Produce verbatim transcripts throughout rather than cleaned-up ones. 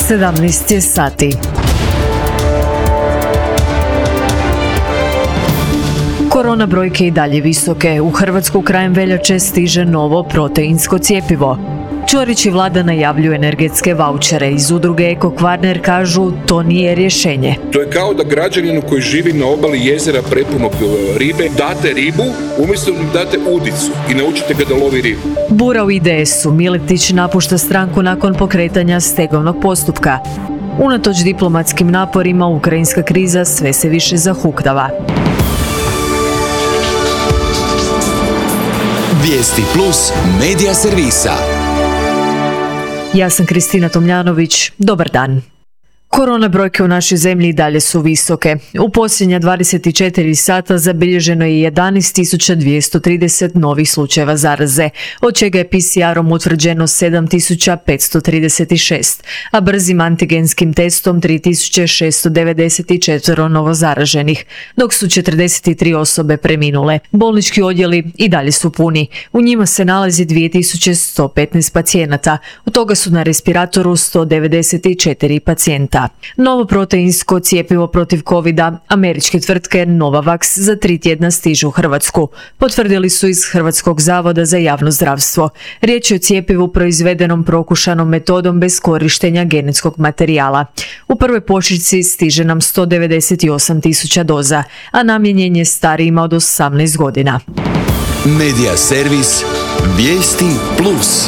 sedamnaest je sati. Korona brojke i dalje visoke. U Hrvatsku krajem veljače stiže novo proteinsko cjepivo. Ćorić i vlada najavljuju energetske vaučere. Iz udruge Eko Kvarner kažu to nije rješenje. To je kao da građaninu koji živi na obali jezera prepunog ribe date ribu, umjesto da mu date udicu i naučite ga da lovi ribu. Bura u I D S-u. Miletić napušta stranku nakon pokretanja stegovnog postupka. Unatoč diplomatskim naporima, ukrajinska kriza sve se više zahuktava. Vijesti plus medija servisa. Ja sam Kristina Tomljanović. Dobar dan. Korona brojke u našoj zemlji i dalje su visoke. U posljednja dvadeset četiri sata zabilježeno je jedanaest tisuća dvjesto trideset novih slučajeva zaraze, od čega je P C R-om utvrđeno sedam tisuća petsto trideset šest, a brzim antigenskim testom tri tisuće šesto devedeset četiri novozaraženih, dok su četrdeset tri osobe preminule. Bolnički odjeli i dalje su puni. U njima se nalazi dvije tisuće sto petnaest pacijenata, od toga su na respiratoru sto devedeset četiri pacijenta. Novo proteinsko cjepivo protiv covida američke tvrtke Novavax za tri tjedna stiže u Hrvatsku, potvrdili su iz Hrvatskog zavoda za javno zdravstvo. Riječ je o cjepivu proizvedenom prokušanom metodom bez korištenja genetskog materijala. U prvoj pošiljci stiže nam sto devedeset osam tisuća doza, a namijenjen je starijima od osamnaest godina. Medija servis Vijesti plus.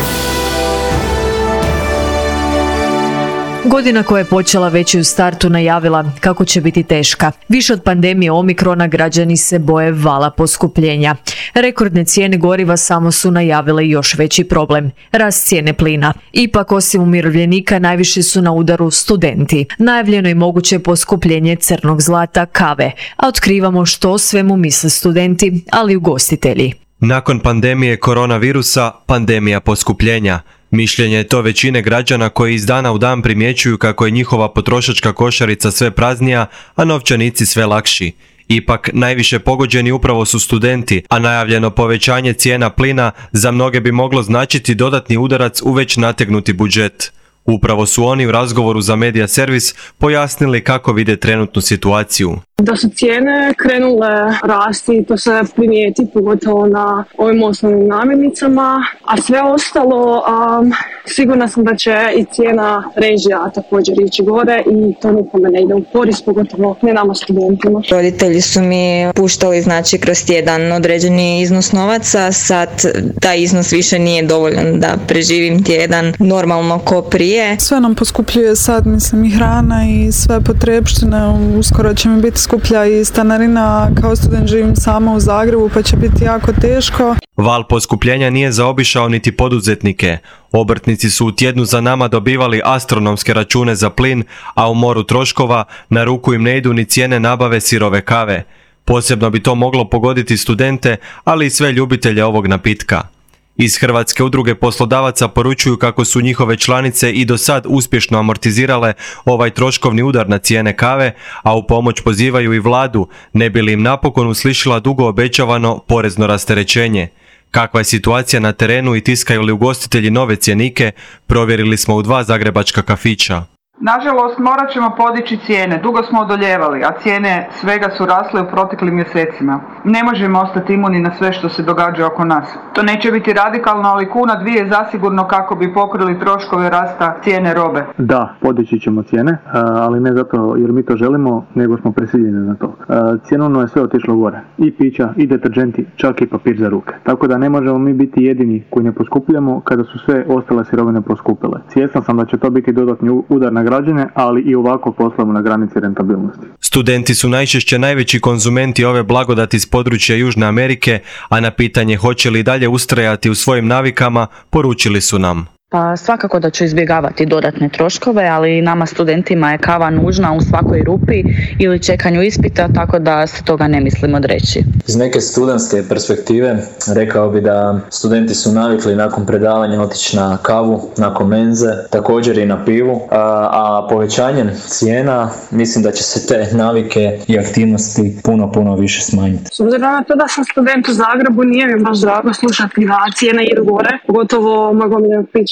Godina koja je počela već i u startu najavila kako će biti teška. Više od pandemije Omikrona građani se boje vala poskupljenja. Rekordne cijene goriva samo su najavile još veći problem, rast cijene plina. Ipak osim umirovljenika najviše su na udaru studenti. Najavljeno je moguće poskupljenje crnog zlata, kave, a otkrivamo što o svemu misle studenti, ali i ugostitelji. Nakon pandemije koronavirusa, pandemija poskupljenja. Mišljenje je to većine građana koji iz dana u dan primjećuju kako je njihova potrošačka košarica sve praznija, a novčanici sve lakši. Ipak, najviše pogođeni upravo su studenti, a najavljeno povećanje cijena plina za mnoge bi moglo značiti dodatni udarac u već nategnuti budžet. Upravo su oni u razgovoru za Medija servis pojasnili kako vide trenutnu situaciju. Da su cijene krenule rasti, to se primijeti pogotovo na ovim osnovnim namirnicama, a sve ostalo um, sigurna sam da će i cijena režija također ići gore i to nikome ne ide u korist, pogotovo ne nama studentima. Roditelji su mi puštali znači kroz tjedan određeni iznos novaca, sad taj iznos više nije dovoljan da preživim tjedan normalno ko prije. Sve nam poskupljuje sad, mislim, i hrana i sve potrepštine, uskoro će mi biti skuplja i stanarina, kao student živim sama u Zagrebu pa će biti jako teško. Val poskupljenja nije zaobišao niti poduzetnike. Obrtnici su u tjednu za nama dobivali astronomske račune za plin, a u moru troškova na ruku im ne idu ni cijene nabave sirove kave. Posebno bi to moglo pogoditi studente, ali i sve ljubitelje ovog napitka. Iz Hrvatske udruge poslodavaca poručuju kako su njihove članice i do sad uspješno amortizirale ovaj troškovni udar na cijene kave, a u pomoć pozivaju i vladu, ne bi li im napokon uslišila dugo obećavano porezno rasterećenje. Kakva je situacija na terenu i tiskaju li ugostitelji nove cjenike, provjerili smo u dva zagrebačka kafića. Nažalost, morat ćemo podići cijene. Dugo smo odoljevali, a cijene svega su rasle u proteklim mjesecima. Ne možemo ostati imuni na sve što se događa oko nas. To neće biti radikalno, ali kuna dvije zasigurno kako bi pokrili troškove rasta cijene robe. Da, podići ćemo cijene, ali ne zato jer mi to želimo, nego smo prisiljeni na to. Cjenovno je sve otišlo gore. I pića, i deterđenti, čak i papir za ruke. Tako da ne možemo mi biti jedini koji ne poskupljamo kada su sve ostale sirovine poskupile. Svjestan sam da će to biti dodatni udar na građane, ali i ovako poslamo na granici rentabilnosti. Studenti su najčešće najveći konzumenti ove blagodati iz područja Južne Amerike, a na pitanje hoće li dalje ustrajati u svojim navikama, poručili su nam. Pa svakako da ću izbjegavati dodatne troškove, ali nama studentima je kava nužna u svakoj rupi ili čekanju ispita, tako da se toga ne mislim odreći. Iz neke studentske perspektive rekao bi da studenti su navikli nakon predavanja otići na kavu, nakon menze, također i na pivu, a, a povećanjem cijena mislim da će se te navike i aktivnosti puno, puno više smanjiti. S obzirom na to da sam student u Zagrebu, nije mi baš drago slušati da cijene idu gore, pogotovo mojeg omiljenog pića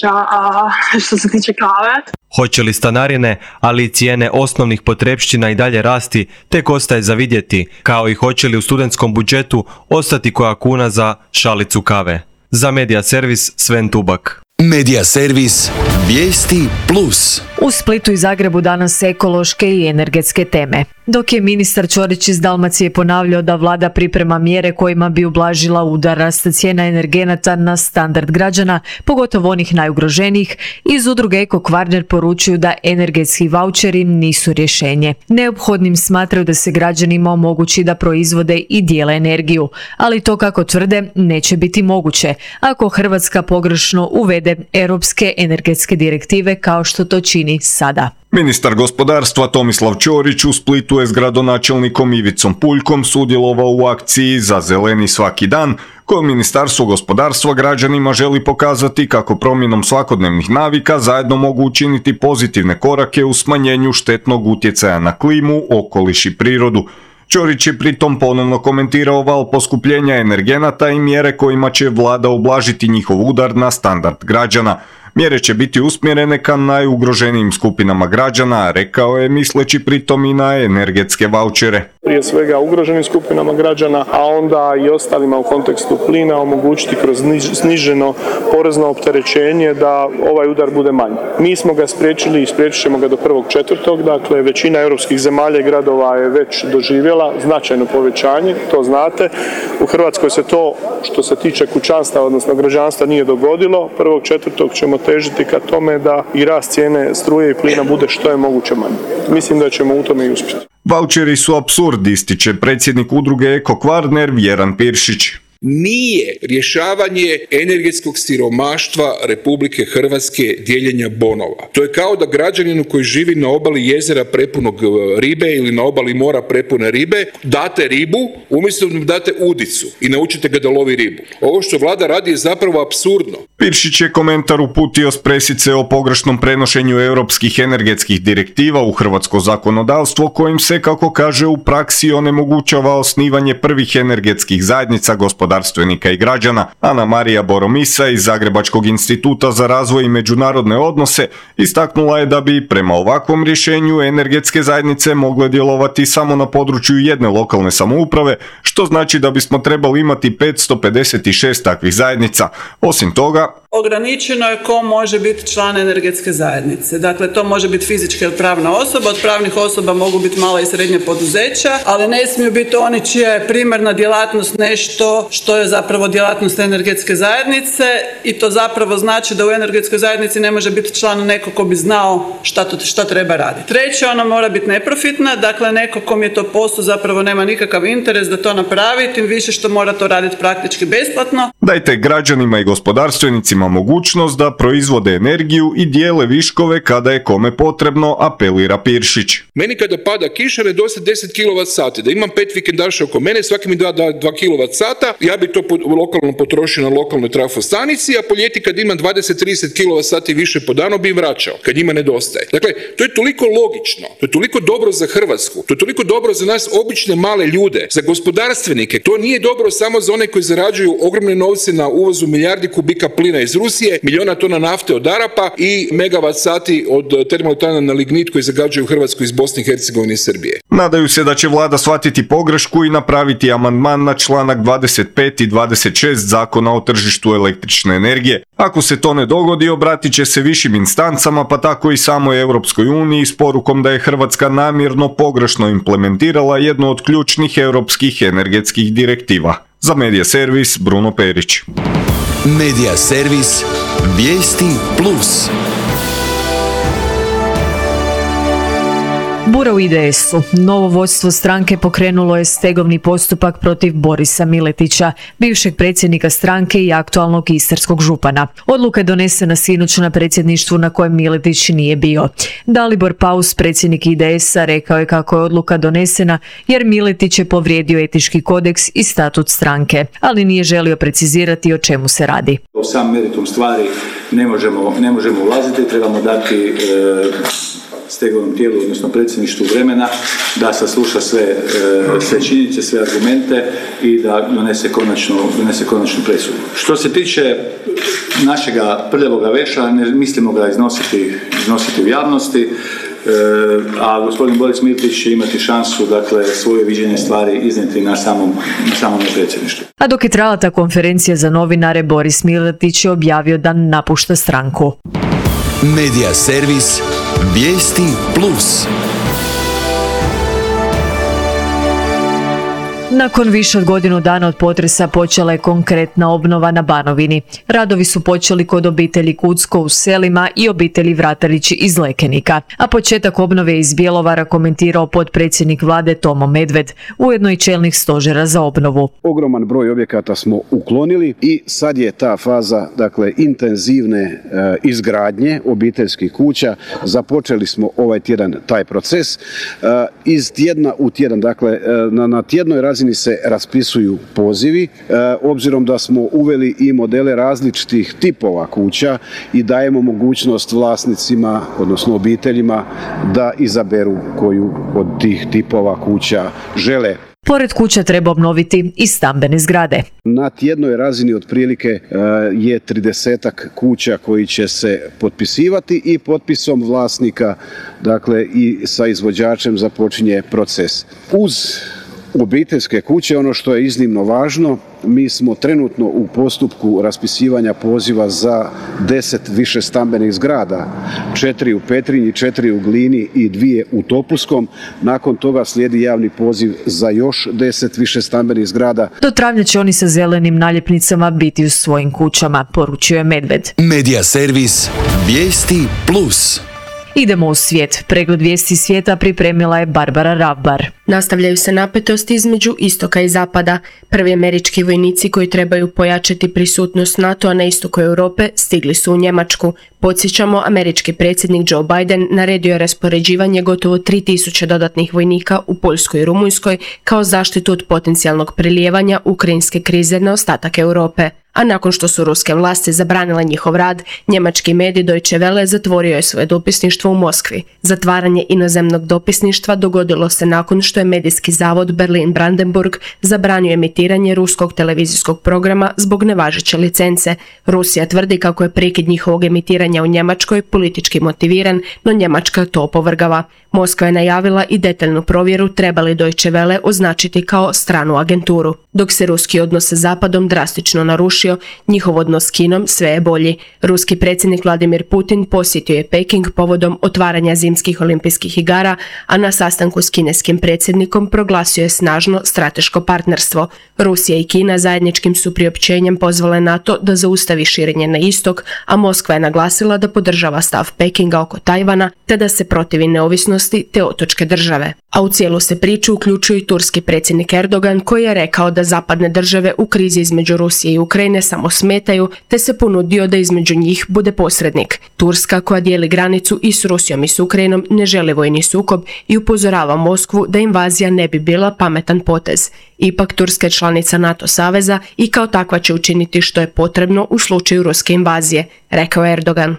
a, što se tiče kave. Hoće li stanarine, ali i cijene osnovnih potrepština i dalje rasti, tek ostaje za vidjeti, kao i hoće li u studentskom budžetu ostati koja kuna za šalicu kave. Za Medija servis Sven Tubak. Medija servis Vijesti plus. U Splitu i Zagrebu danas ekološke i energetske teme. Dok je ministar Ćorić iz Dalmacije ponavljao da vlada priprema mjere kojima bi ublažila udar rasta cijena energenata na standard građana, pogotovo onih najugroženijih, iz udruge Eko Kvarner poručuju da energetski vaučeri nisu rješenje. Neophodnim smatraju da se građanima omogući da proizvode i dijele energiju, ali to, kako tvrde, neće biti moguće ako Hrvatska pogrešno uvede europske energetske direktive kao što to čini sada. Ministar gospodarstva Tomislav Ćorić u Splitu je s gradonačelnikom Ivicom Puljkom sudjelovao u akciji Za zeleni svaki dan, koju Ministarstvo gospodarstva građanima želi pokazati kako promjenom svakodnevnih navika zajedno mogu učiniti pozitivne korake u smanjenju štetnog utjecaja na klimu, okoliš i prirodu. Ćorić je pritom ponovno komentirao val poskupljenja energenata i mjere kojima će vlada ublažiti njihov udar na standard građana. Mjere će biti usmjerene ka najugroženijim skupinama građana, rekao je, misleći pritom i na energetske vaučere. Prije svega ugroženim skupinama građana, a onda i ostalima u kontekstu plina omogućiti kroz sniženo porezno opterećenje da ovaj udar bude manji. Mi smo ga spriječili i spriječit ćemo ga do prvog četvrtog, dakle većina europskih zemalja i gradova je već doživjela značajno povećanje, to znate. U Hrvatskoj se to, što se tiče kućanstva, odnosno građanstva, nije dogodilo. prvog četvrtog ćemo težiti ka tome da i rast cijene struje i plina bude što je moguće manje. Mislim da ćemo u tome i uspjeti. Vaučeri su apsurd, ističe predsjednik udruge Eko Kvarner Vjeran Piršić. Nije rješavanje energetskog siromaštva Republike Hrvatske dijeljenja bonova. To je kao da građaninu koji živi na obali jezera prepunog ribe ili na obali mora prepune ribe date ribu, umjesto da mu date udicu i naučite ga da lovi ribu. Ovo što vlada radi je zapravo apsurdno. Piršić je komentar uputio s presice o pogrešnom prenošenju europskih energetskih direktiva u hrvatsko zakonodavstvo, kojim se, kako kaže, u praksi onemogućava osnivanje prvih energetskih zajednica gospodarstvenika i građana. Ana Marija Boromisa iz Zagrebačkog instituta za razvoj i međunarodne odnose istaknula je da bi prema ovakvom rješenju energetske zajednice mogle djelovati samo na području jedne lokalne samouprave, što znači da bismo trebali imati petsto pedeset šest takvih zajednica. Osim toga, ograničeno je ko može biti član energetske zajednice. Dakle, to može biti fizička ili pravna osoba, od pravnih osoba mogu biti mala i srednja poduzeća, ali ne smiju biti oni čija je primarna djelatnost nešto što je zapravo djelatnost energetske zajednice, i to zapravo znači da u energetskoj zajednici ne može biti član neko ko bi znao šta, to, šta treba raditi. Treće, ona mora biti neprofitna, dakle neko kom je to posao zapravo nema nikakav interes da to napravi, tim više što mora to raditi praktički besplatno. Dajte građanima i gospodarstvenicima mogućnost da proizvode energiju i dijele viškove kada je kome potrebno, apelira Piršić. Meni kada pada kiša nedostaje deset kilovat sati, da imam pet vikendaša oko mene, svaki mi da dva kilovat sata, ja bi to lokalno potrošio na lokalnoj trafostanici, a po ljeti kad imam dvadeset do trideset kilovat sati više po danu bi im vraćao, kad njima nedostaje. Dakle, to je toliko logično, to je toliko dobro za Hrvatsku, to je toliko dobro za nas obične male ljude, za gospodarstvenike. To nije dobro samo za one koji zarađuju ogromne novce na uvozu milijardi kubika plina iz Rusije, milijuna tona nafte od Arapa i megavat sati od termoelektrana na lignit koji zagađuju Hrvatsku iz Bosne i Hercegovine i Srbije. Nadaju se da će vlada shvatiti pogrešku i napraviti amandman na članak dvadeset pet i dvadeset šest Zakona o tržištu električne energije. Ako se to ne dogodi, obratit će se višim instancama, pa tako i samoj Europskoj uniji, s porukom da je Hrvatska namjerno pogrešno implementirala jednu od ključnih europskih energetskih direktiva. Za Medija servis Bruno Perić. Medija servis Vijesti plus. Bura u I D S-u. Novo vodstvo stranke pokrenulo je stegovni postupak protiv Borisa Miletića, bivšeg predsjednika stranke i aktualnog istarskog župana. Odluka je donesena sinoć na predsjedništvu na kojem Miletić nije bio. Dalibor Paus, predsjednik I D S-a, rekao je kako je odluka donesena jer Miletić je povrijedio etički kodeks i statut stranke, ali nije želio precizirati o čemu se radi. U sam meritum stvari ne možemo, ne možemo ulaziti, trebamo dati e, stegovnom tijelu, odnosno predsjedništvu vremena da sasluša sve, e, sve činjenice, sve argumente i da donese konačnu, donese konačnu presudu. Što se tiče našega prljavoga veša, ne mislimo ga iznositi, iznositi u javnosti, e, a gospodin Boris Miletić će imati šansu, dakle, svoje viđenje stvari iznijeti na samom, na samom predsjedništvu. A dok je trajala ta konferencija za novinare, Boris Miletić je objavio da napušta stranku. Medija servis Vijesti Plus. Nakon više od godinu dana od potresa počela je konkretna obnova na Banovini. Radovi su počeli kod obitelji Kucko u Selima i obitelji Vratarić iz Lekenika. A početak obnove iz Bjelovara komentirao potpredsjednik vlade Tomo Medved, ujedno i čelnik stožera za obnovu. Ogroman broj objekata smo uklonili i sad je ta faza, dakle, intenzivne e, izgradnje obiteljskih kuća. Započeli smo ovaj tjedan taj proces. E, iz tjedna u tjedan, dakle, e, na, na tjednoj razini se raspisuju pozivi, e, obzirom da smo uveli i modele različitih tipova kuća i dajemo mogućnost vlasnicima, odnosno obiteljima, da izaberu koju od tih tipova kuća žele. Pored kuća treba obnoviti i stambene zgrade. Na tjednoj razini otprilike e, je tridesetak kuća koji će se potpisivati i potpisom vlasnika, dakle, i sa izvođačem započinje proces. Uz obiteljske kuće, ono što je iznimno važno, mi smo trenutno u postupku raspisivanja poziva za deset više stambenih zgrada, četiri u Petrinji, četiri u Glini i dvije u Topuskom. Nakon toga slijedi javni poziv za još deset više stambenih zgrada. Do travnja će oni sa zelenim naljepnicama biti u svojim kućama, poručio je Medved. Medija servis Vijesti Plus. Idemo u svijet. Pregled vijesti svijeta pripremila je Barbara Ravbar. Nastavljaju se napetosti između istoka i zapada. Prvi američki vojnici koji trebaju pojačati prisutnost NATO-a na istoku Europe stigli su u Njemačku. Podsjećamo, američki predsjednik Joe Biden naredio je raspoređivanje gotovo tri tisuće dodatnih vojnika u Poljskoj i Rumunjskoj kao zaštitu od potencijalnog prelijevanja ukrajinske krize na ostatak Europe. A nakon što su ruske vlasti zabranile njihov rad, njemački medij Deutsche Welle zatvorio je svoje dopisništvo u Moskvi. Zatvaranje inozemnog dopisništva dogodilo se nakon što je medijski zavod Berlin Brandenburg zabranio emitiranje ruskog televizijskog programa zbog nevažeće licence. Rusija tvrdi kako je prekid njihovog emitiranja u Njemačkoj politički motiviran, no Njemačka to opovrgava. Moskva je najavila i detaljnu provjeru treba li Deutsche Welle označiti kao stranu agenturu. Dok se ruski odnos sa Zapadom drastično narušio, njihov odnos s Kinom sve je bolji. Ruski predsjednik Vladimir Putin posjetio je Peking povodom otvaranja zimskih olimpijskih igara, a na sastanku s kineskim predsjednikom proglasio je snažno strateško partnerstvo. Rusija i Kina zajedničkim su priopćenjem pozvale NATO da zaustavi širenje na istok, a Moskva je naglasila da podržava stav Pekinga oko Tajvana te da se protivi neovisnosti te otočke države. A u cijelu se priču uključuje i turski predsjednik Erdogan koji je rekao da zapadne države u krizi između Rusije i Ukrajine samo smetaju te se ponudio da između njih bude posrednik. Turska, koja dijeli granicu i s Rusijom i s Ukrajinom, ne želi vojni sukob i upozorava Moskvu da invazija ne bi bila pametan potez. Ipak Turska je članica NATO saveza i kao takva će učiniti što je potrebno u slučaju ruske invazije, rekao je Erdogan.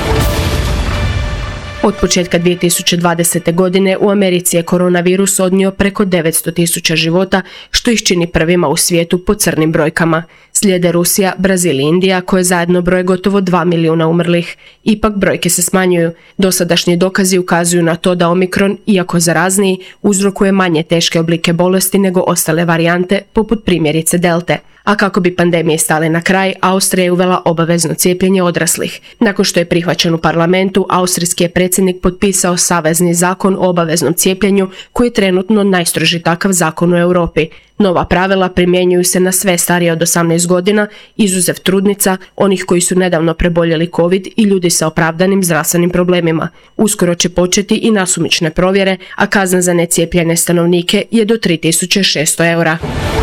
Od početka dvije tisuće dvadesete. godine u Americi je koronavirus odnio preko devetsto tisuća života, što ih čini prvima u svijetu po crnim brojkama. Slijede Rusija, Brazil i Indija, koje zajedno broje gotovo dva milijuna umrlih. Ipak brojke se smanjuju. Dosadašnji dokazi ukazuju na to da Omikron, iako zarazniji, uzrokuje manje teške oblike bolesti nego ostale varijante, poput primjerice Delte. A kako bi pandemije stale na kraj, Austrija je uvela obavezno cijepljenje odraslih. Nakon što je prihvaćen u parlamentu, austrijski je predsjednik potpisao savezni zakon o obaveznom cijepljenju, koji je trenutno najstroži takav zakon u Europi. Nova pravila primjenjuju se na sve starije od osamnaest godina, izuzev trudnica, onih koji su nedavno preboljeli COVID i ljudi sa opravdanim zdravstvenim problemima. Uskoro će početi i nasumične provjere, a kazna za necijepljene stanovnike je do tri tisuće šesto eura.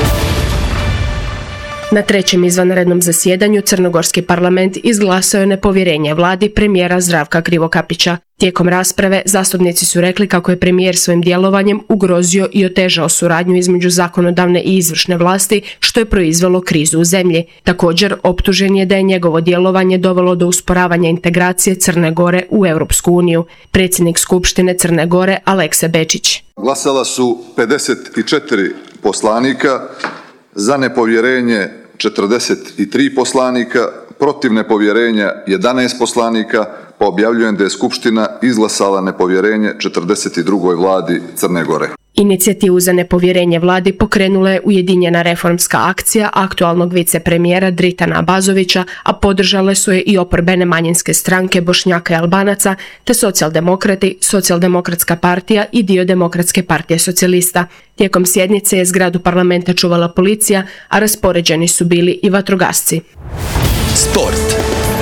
Na trećem izvanrednom zasjedanju Crnogorski parlament izglasao je nepovjerenje vladi premijera Zdravka Krivokapića. Tijekom rasprave zastupnici su rekli kako je premijer svojim djelovanjem ugrozio i otežao suradnju između zakonodavne i izvršne vlasti, što je proizvelo krizu u zemlji. Također, optužen je da je njegovo djelovanje dovelo do usporavanja integracije Crne Gore u Europsku uniju. Predsjednik Skupštine Crne Gore Alekse Bečić. Glasala su pedeset četiri poslanika, za nepovjerenje četrdeset tri poslanika, protiv nepovjerenja jedanaest poslanika, pa objavljujem da je Skupština izglasala nepovjerenje četrdeset drugoj vladi Crne Gore. Inicijativu za nepovjerenje vladi pokrenula je Ujedinjena reformska akcija aktualnog vicepremijera Dritana Abazovića, a podržale su je i oporbene manjinske stranke Bošnjaka i Albanaca, te socijaldemokrati, Socijaldemokratska partija i dio Demokratske partije socijalista. Tijekom sjednice je zgradu parlamenta čuvala policija, a raspoređeni su bili i vatrogasci. Sport.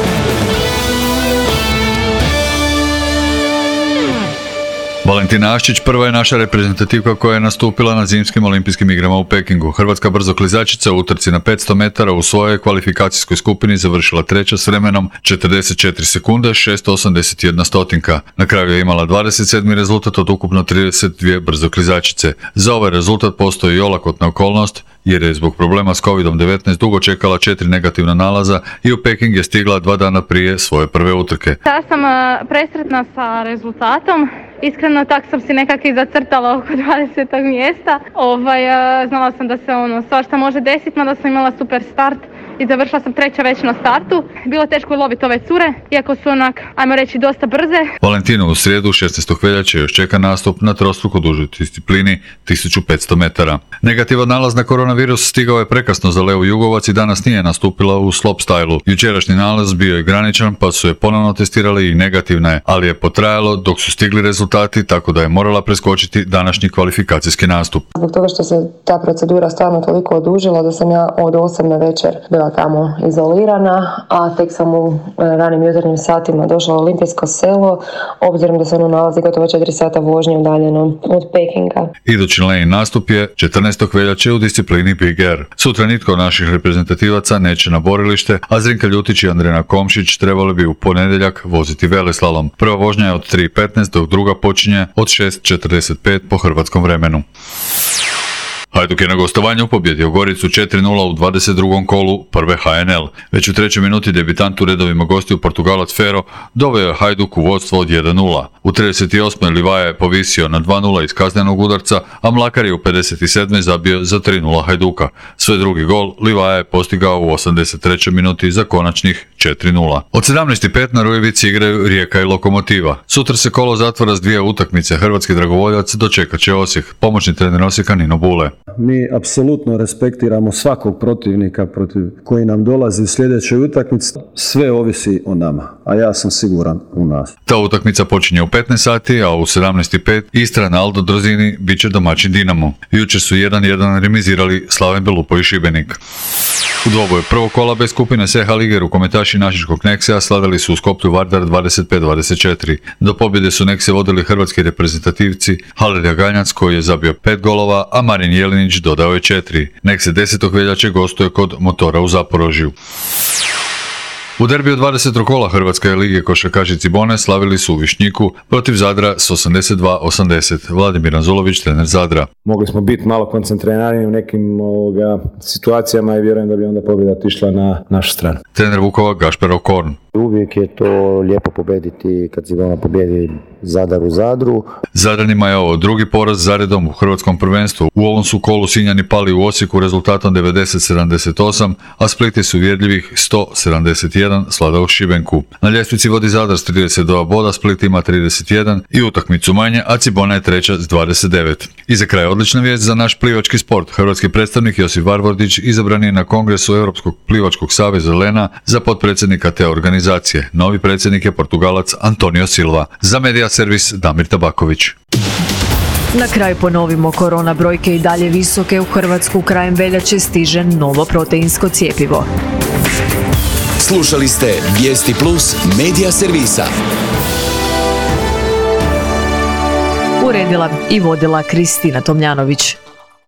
Valentina Aščić prva je naša reprezentativka koja je nastupila na zimskim olimpijskim igrama u Pekingu. Hrvatska brzoklizačica u utrci na petsto metara u svojoj kvalifikacijskoj skupini završila treća s vremenom četrdeset četiri sekunde šesto osamdeset jedna stotinka. Na kraju je imala dvadeset sedmi rezultat od ukupno trideset dvije brzoklizačice. Za ovaj rezultat postoji i olakotna okolnost, jer je zbog problema s kovid devetnaest dugo čekala četiri negativna nalaza i u Peking je stigla dva dana prije svoje prve utrke. Ja sam presretna sa rezultatom. Iskreno tak sam si nekako i zacrtala oko dvadesetog mjesta. Ovaj, znala sam da se ono svašta može desiti, mada sam imala super start i završila sam treća već na startu. Bilo teško je loviti ove cure, iako su onak, ajmo reći, dosta brze. Valentinu u srijedu šesnaestog veljače još čeka nastup na trostruko dužoj disciplini tisuću petsto metara. Negativan nalaz na koronavirus stigao je prekasno za Leu Jugovac i danas nije nastupila u slopstylu. Jučerašnji nalaz bio je graničan, pa su je ponovno testirali i negativna je, ali je potrajalo dok su stigli rezultati, tako da je morala preskočiti današnji kvalifikacijski nastup. Zbog toga što se ta procedura stvarno toliko odužila da sam ja od osam na večer bila tamo izolirana, a tek sam u ranim jutarnjim satima došla u Olimpijsko selo, obzirom da se ono nalazi gotovo četiri sata vožnje udaljeno od Pekinga. Idući lane nastup je četrnaestog veljače u disciplini Big Air. Sutra nitko od naših reprezentativaca neće na borilište, a Zrinka Ljutić i Andrena Komšić trebali bi u ponedjeljak voziti veleslalom. Prva vožnja je od tri petnaest, dok druga počinje od šest četrdeset pet po hrvatskom vremenu. Hajduk je na gostovanju pobjedio Goricu četiri nula u dvadeset drugom kolu prve H N L. Već u trećoj minuti debitant u redovima gostiju Portugalac Fero doveo je Hajduk u vodstvo od jedan nula. U trideset osmoj Livaja je povisio na dva nula iz kaznenog udarca, a Mlakar je u pedeset sedmoj zabio za tri nula Hajduka. Sve drugi gol Livaja je postigao u osamdeset trećoj minuti za konačnih četiri nula. Od sedamnaest pet na Rujevici igraju Rijeka i Lokomotiva. Sutra se kolo zatvora s dvije utakmice. Hrvatski dragovoljac dočekat će Osijek. Pomoćni trener Osijeka Nino Bule. Mi apsolutno respektiramo svakog protivnika protiv koji nam dolazi u sljedećoj utakmici. Sve ovisi o nama, a ja sam siguran u nas. Ta utakmica počinje u petnaest sati, a u sedamnaest pet Istra na Aldo Drozini bit će domaćin Dinamo. Jučer su jedan jedan remizirali Slaven Belupo i Šibenik. U dvoboju prvog kola bez skupine C H lige rukometaši našičkog Neksea slavili su u Skoplju Vardar dvadeset pet dvadeset četiri. Do pobjede su Nekse vodili hrvatski reprezentativci Halerija Ganjac koji je zabio pet golova, a Marin Jelinić dodao je četiri. Nekse desetog veljače gostuje kod Motora u Zaporožju. U derbiju dvadesetog kola Hrvatske lige košarkaši Cibone slavili su u Višnjiku protiv Zadra s osamdeset dva osamdeset. Vladimir Anzulović, trener Zadra. Mogli smo biti malo koncentrirani u nekim ovoga, situacijama i vjerujem da bi onda pobjeda otišla na našu stranu. Trener Vukova Gašper Okorn. Uvijek je to lijepo pobediti kad Cibona pobjedi Zadar u Zadru. Zadranima je ovo drugi poraz zaredom u hrvatskom prvenstvu. U ovom su kolu Sinjani pali u Osijeku rezultatom devedeset sedamdeset osam, a Split je s uvjerljivih sto sedamdeset jedan sladao Šibenku. Na ljestvici vodi Zadar s trideset dva boda, Split ima trideset jedan i utakmicu manje, a Cibona je treća s dvadeset devet. I za kraj odlična vijest za naš plivački sport. Hrvatski predstavnik Josip Varvordić izabran je na kongresu Europskog plivačkog saveza Lena za potpredsjednika te organizacije. Novi predsjednik je Portugalac Antonio Silva. Za Medija servis Damir Tabaković. Na kraju ponovimo, korona brojke i dalje visoke. U Hrvatsku krajem veljače stiže novo proteinsko cjepivo. Slušali ste Vijesti Plus Medija servisa. Uredila i vodila Kristina Tomljanović.